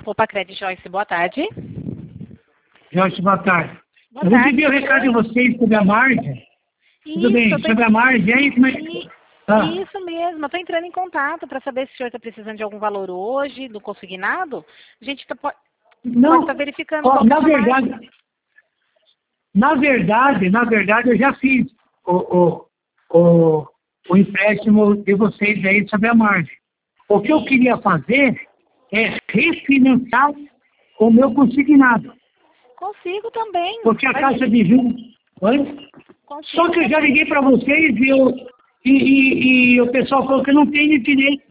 Opa, Credit Joyce, boa tarde. Joyce, boa tarde. Boa Eu tarde. recebi o recado de vocês sobre a margem. Tudo bem, sobre a margem, aí como é que... Isso mesmo, eu estou entrando em contato para saber se o senhor está precisando de algum valor hoje, do consignado. A gente pode estar verificando qual que é a margem. Na verdade, eu já fiz o empréstimo de vocês aí sobre a margem. O que eu queria fazer é refinanciar o meu consignado. Consigo também. Porque a taxa de juros... Oi? Só que eu já liguei para vocês e o pessoal falou que não tem direito.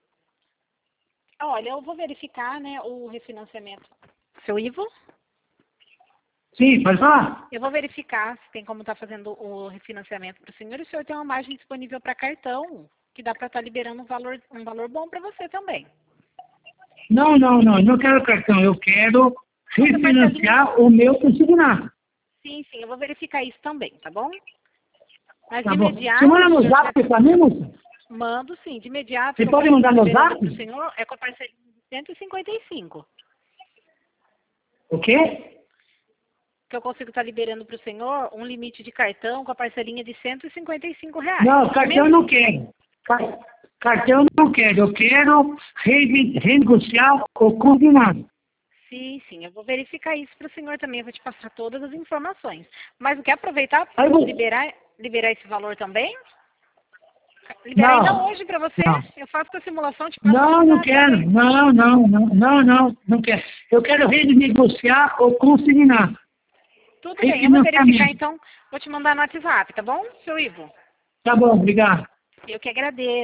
Olha, eu vou verificar, né, o refinanciamento. Seu Ivo? Sim, pode falar? Eu vou verificar se tem como estar fazendo o refinanciamento para o senhor. E o senhor tem uma margem disponível para cartão, que dá para estar liberando um valor bom para você também. Não quero cartão. Eu quero refinanciar o meu consignado. Sim, eu vou verificar isso também, tá bom? Mas tá de bom. imediato... Você manda no zap para mim, moça? Mando sim, de imediato. Você pode mandar no zap? Pro senhor é com a parcela de 155. O quê? Que eu consigo estar liberando para o senhor um limite de cartão com a parcelinha de R$155. Não, cartão eu não quero. Cartão eu não quero. Eu quero renegociar o consignado. Sim, eu vou verificar isso para o senhor também. Eu vou te passar todas as informações. Mas quer aproveitar para liberar esse valor também? Liberar ainda hoje para você? Não. Eu faço a simulação, te passo. Não quero. Não quero. Eu quero renegociar o consignado. Tudo bem, eu vou verificar então. Vou te mandar no WhatsApp, tá bom, seu Ivo? Tá bom, obrigado. Eu que agradeço.